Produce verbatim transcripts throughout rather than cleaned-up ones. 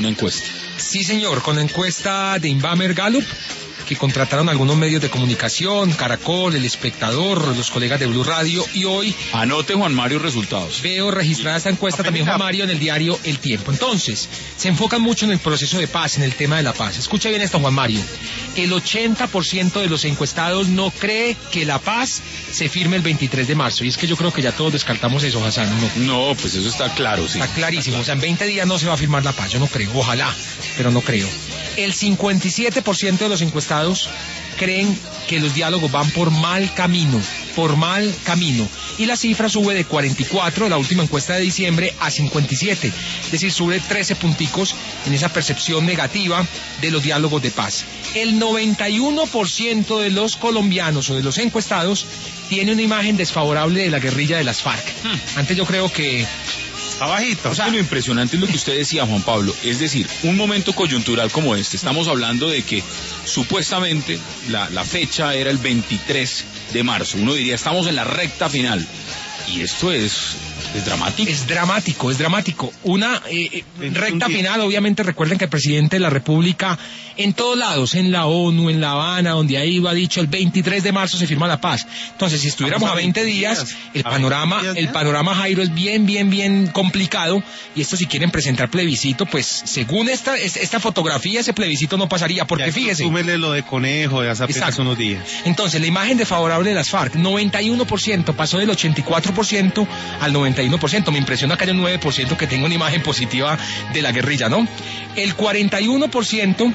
una encuesta. Sí, señor, con la encuesta de Inbamer Gallup, que contrataron algunos medios de comunicación, Caracol, El Espectador, los colegas de Blue Radio, y hoy... Anote, Juan Mario, resultados. Veo registrada esta encuesta también, Juan Mario, en el diario El Tiempo. Entonces, se enfocan mucho en el proceso de paz, en el tema de la paz. Escucha bien esto, Juan Mario. El ochenta por ciento de los encuestados no cree que la paz se firme el veintitrés de marzo. Y es que yo creo que ya todos descartamos eso, Hassan, ¿no? No, pues eso está claro, sí. Está clarísimo. O sea, en veinte días no se va a firmar la paz. Yo no creo. Ojalá, pero no creo. El cincuenta y siete por ciento de los encuestados creen que los diálogos van por mal camino, por mal camino. Y la cifra sube de cuarenta y cuatro, la última encuesta de diciembre, a cincuenta y siete. Es decir, sube trece punticos en esa percepción negativa de los diálogos de paz. El noventa y uno por ciento de los colombianos o de los encuestados tiene una imagen desfavorable de la guerrilla de las FARC. Hmm. Antes yo creo que... Abajito. O sea, lo impresionante es lo que usted decía, Juan Pablo, es decir, un momento coyuntural como este, estamos hablando de que supuestamente la, la fecha era el veintitrés de marzo, uno diría, estamos en la recta final, y esto es... Es dramático. Es dramático, es dramático. Una eh, recta final, obviamente recuerden que el presidente de la República, en todos lados, en la ONU, en La Habana, donde ahí ha dicho el veintitrés de marzo se firma la paz. Entonces, si estuviéramos a veinte días, el panorama, el panorama, Jairo, es bien, bien, bien complicado. Y esto, si quieren presentar plebiscito, pues según esta esta fotografía, ese plebiscito no pasaría, porque fíjese. Súmele lo de Conejo, de hace apenas unos días. Entonces, la imagen desfavorable de las FARC, noventa y uno por ciento, pasó del ochenta y cuatro por ciento al noventa y uno por ciento. Me impresiona que haya un nueve por ciento que tenga una imagen positiva de la guerrilla, ¿no? El cuarenta y uno por ciento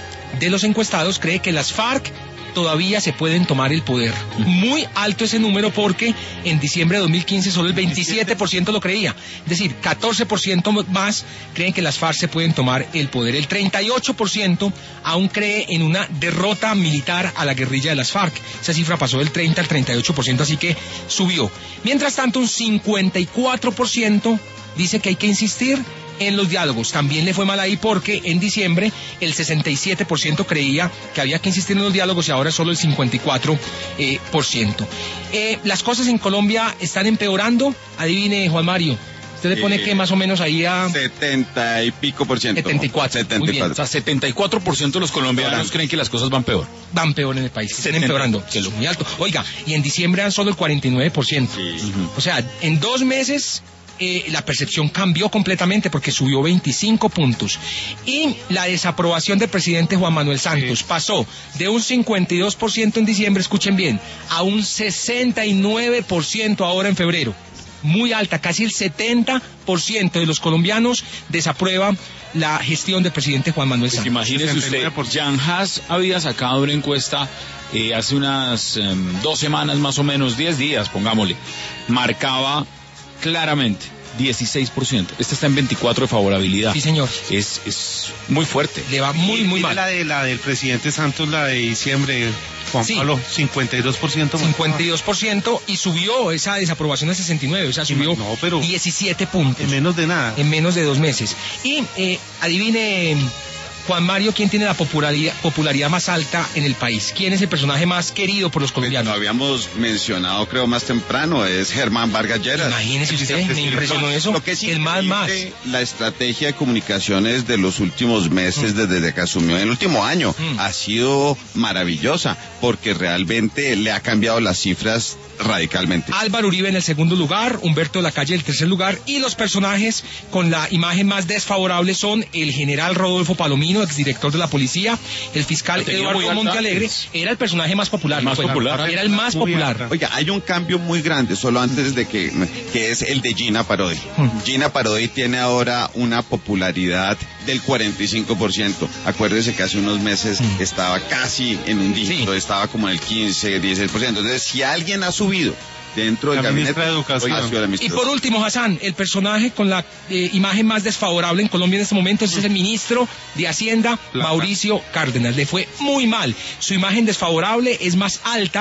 de los encuestados cree que las FARC todavía se pueden tomar el poder. Muy alto ese número, porque en diciembre de dos mil quince solo el veintisiete por ciento lo creía. Es decir, catorce por ciento más creen que las FARC se pueden tomar el poder. El treinta y ocho por ciento aún cree en una derrota militar a la guerrilla de las FARC. Esa cifra pasó del treinta al treinta y ocho por ciento, así que subió. Mientras tanto, un cincuenta y cuatro por ciento dice que hay que insistir en los diálogos. También le fue mal ahí, porque en diciembre el sesenta y siete por ciento creía que había que insistir en los diálogos y ahora solo el cincuenta y cuatro por ciento. Eh, eh, las cosas en Colombia están empeorando. Adivine, Juan Mario. ¿Usted le pone eh, que más o menos ahí a...? setenta y pico por ciento. setenta y cuatro. setenta y cuatro. O sea, setenta y cuatro por ciento de los colombianos creen que las cosas van peor. Van peor en el país. Están empeorando. Que es muy alto. Oiga, y en diciembre eran solo el cuarenta y nueve por ciento. Sí. Uh-huh. O sea, en dos meses... Eh, la percepción cambió completamente, porque subió veinticinco puntos. Y la desaprobación del presidente Juan Manuel Santos sí. pasó de un cincuenta y dos por ciento en diciembre, escuchen bien, a un sesenta y nueve por ciento ahora en febrero. Muy alta, casi el setenta por ciento de los colombianos desaprueba la gestión del presidente Juan Manuel Santos. Pues imagínese usted, Jan Haas había sacado una encuesta eh, hace unas eh, dos semanas más o menos, diez días, pongámosle, marcaba claramente dieciséis por ciento. Esta está en veinticuatro de favorabilidad. Sí, señor. Es, es muy fuerte. Le va muy, muy mal. La, de, la del presidente Santos, la de diciembre, Juan sí. Pablo, cincuenta y dos por ciento. cincuenta y dos por ciento, y subió esa desaprobación a sesenta y nueve, o sea, subió no, pero diecisiete puntos. En menos de nada. En menos de dos meses. Y eh, adivine, Juan Mario, ¿quién tiene la popularidad, popularidad más alta en el país? ¿Quién es el personaje más querido por los colombianos? Lo habíamos mencionado, creo, más temprano, es Germán Vargas Lleras. Imagínese usted, me impresionó eso. Lo que es el más más. La estrategia de comunicaciones de los últimos meses, mm. desde que asumió en el último año, mm. ha sido maravillosa, porque realmente le ha cambiado las cifras radicalmente. Álvaro Uribe en el segundo lugar, Humberto de la Calle en el tercer lugar, y los personajes con la imagen más desfavorable son el general Rodolfo Palomino, exdirector de la policía, el fiscal Eduardo Montealegre, era el personaje más popular, más ¿no? popular. Era el más popular. Oiga, hay un cambio muy grande, solo antes de que, que es el de Gina Parodi. Hmm. Gina Parodi tiene ahora una popularidad del cuarenta y cinco por ciento. Acuérdese que hace unos meses hmm. estaba casi en un dígito, sí. estaba como en el quince, dieciséis por ciento. Entonces, si alguien ha subido dentro del gabinete de educación. Oiga, y por último, Hassan, el personaje con la eh, imagen más desfavorable en Colombia en este momento es el ministro de Hacienda, Plata. Mauricio Cárdenas. Le fue muy mal. Su imagen desfavorable es más alta